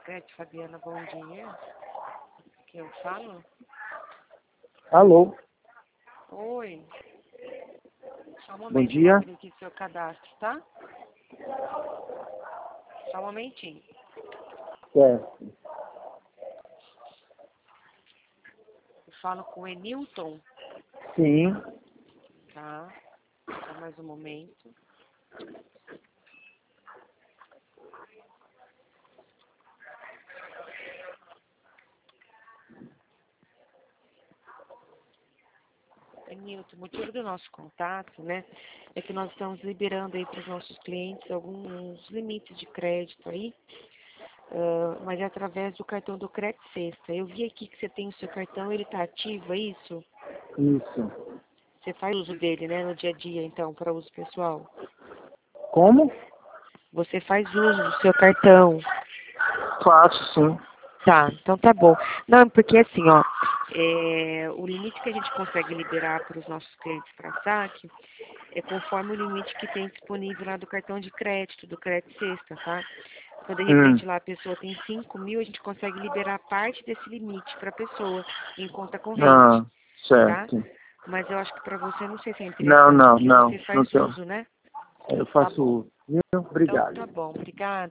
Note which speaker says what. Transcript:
Speaker 1: Beth, Fabiana, bom dia. Quem eu falo?
Speaker 2: Alô,
Speaker 1: Oi. Só um
Speaker 2: bom
Speaker 1: momento,
Speaker 2: dia.
Speaker 1: vou abrir aqui seu cadastro, tá? Só um momentinho.
Speaker 2: Certo.
Speaker 1: Eu falo com o Enilton,
Speaker 2: Sim,
Speaker 1: tá? Só mais um momento. Enilton, o motivo do nosso contato, né, é que nós estamos liberando aí para os nossos clientes alguns limites de crédito aí, mas é através do cartão do Crédito Sexta. Eu vi aqui que você tem o seu cartão, ele está ativo, é isso?
Speaker 2: isso.
Speaker 1: Você faz uso dele, né, no dia a dia, então, para uso pessoal?
Speaker 2: Como?
Speaker 1: Você faz uso do seu cartão.
Speaker 2: Faço, sim.
Speaker 1: Tá, então tá bom. Não, porque assim, ó, o limite que a gente consegue liberar para os nossos clientes para saque é conforme o limite que tem disponível lá do cartão de crédito, do Crédito Sexta, tá? Então, de repente, lá a pessoa tem 5.000, a gente consegue liberar parte desse limite para a pessoa em conta corrente,
Speaker 2: Ah,
Speaker 1: tá?
Speaker 2: certo.
Speaker 1: Mas eu acho que para você não sei se é
Speaker 2: Não,
Speaker 1: interessante,
Speaker 2: não,
Speaker 1: porque
Speaker 2: não.
Speaker 1: você
Speaker 2: Não
Speaker 1: faz
Speaker 2: tenho.
Speaker 1: uso, né?
Speaker 2: Eu
Speaker 1: Tá
Speaker 2: faço
Speaker 1: bom.
Speaker 2: uso. Viu?
Speaker 1: Então
Speaker 2: Obrigado.
Speaker 1: tá bom, obrigada.